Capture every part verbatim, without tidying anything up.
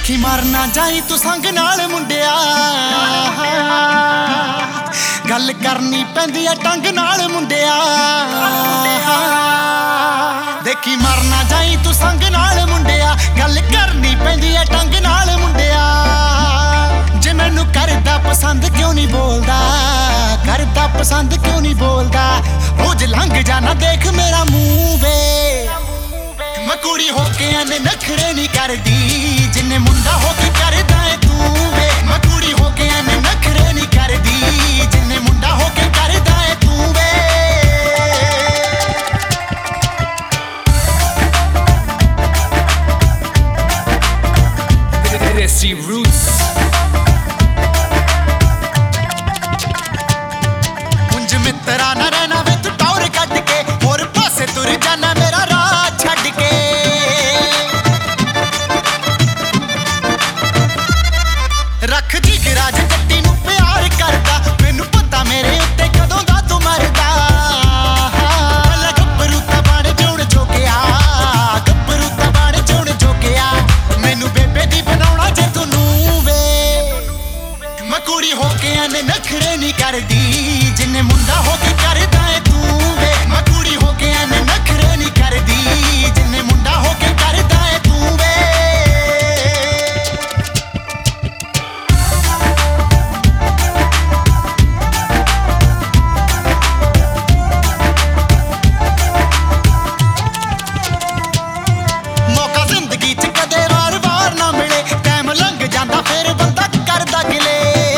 देखी मर ना जाई तू संग नाल मुंडिया, गल करनी पैंदी है टंग नाल मुंडिया। देखी मर ना जाई तू संग नाल मुंडिया, गल करनी पैंदी है टंग नाल मुंडिया। जे मैनू करदा पसंद क्यों नहीं बोलदा, करदा पसंद क्यों नहीं बोलदा। रोज लंघ जाना देख मेरा मुंह वे, मैं कुड़ी होके एने नखरे नहीं करदी, जिन्ने मुंडा होके करदा है तू वे। मैं कुड़ी होके एने नखरे नहीं करदी, जिन्ने मुंडा होके करदा है तू वे। Desi Roots मुंज मित्रा ना रहना वे तू टौर कट के, और पासे तुर जाना मेरा राह छड़ के। रख जी गिराज जट्टी नू प्यार करदा, मैनू पता मेरे उत्ते कदों दा तू मरदा। गब्बरू ता बण जुण जोगिया, गब्बरू ता बण जुण जोगिया। मैनू बेबे दी बनाउणा जे तू नू वे, मैं कुड़ी होके एने नखरे नहीं करदी, जिन्ने मुंडा होके करदा है तू वे। मैं कुड़ी होके एने नखरे नहीं करदी, जिन्ने मुंडा होके करदा है तू वे। मौका जिंदगी च कदे वार वार ना मिले, टाइम लंघ जांदा फिर बंदा करदा गिले।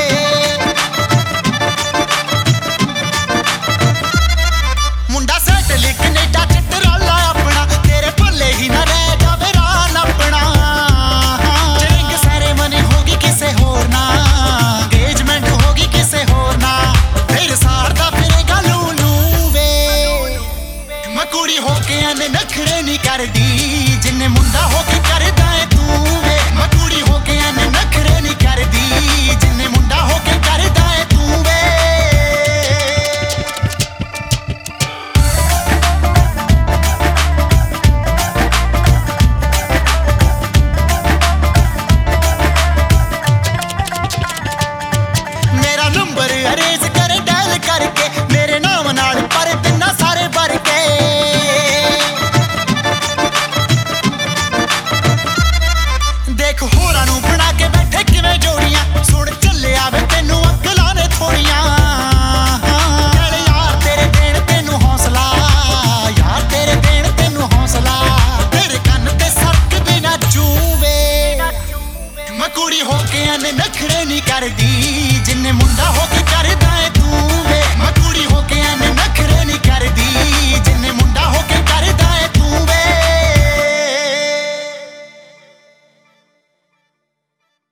मुंडा सेटल कनेडा च टराला अपना, तेरे भले ही ना रह जावे रान अपना। रिंग सैरेमनी होगी किसे होर ना, एंगेजमेंट होगी किसे होर ना, फिर सारदा फिरेगा लू लू वे। मैं कुड़ी होके एने नखरे नहीं करदी, जिन्ने मुंडा होके करदा है तू वे। मैं कुड़ी होके एने नखरे नहीं करदी, जिन्ने मुंडा होके करदा है तू वे। मेरा नंबर अरेज करे डायल करके, मेरे नाम नाल पर दिना सारे भर के। देख होरां नूं बना के बैठे किवें जोड़ियां, सुन चले आवे तैनू अकलां ने थोड़ियां। चल यार तेरे देण तैनू हौसला, यार तेरे देण तैनू हौसला। तेरे कन्न ते सरक भी ना जूवे, मैं कुड़ी होके एने नखरे नहीं करदी, जिन्ने मुंडा होके करदा है तू वे। मैं कुड़ी होके एने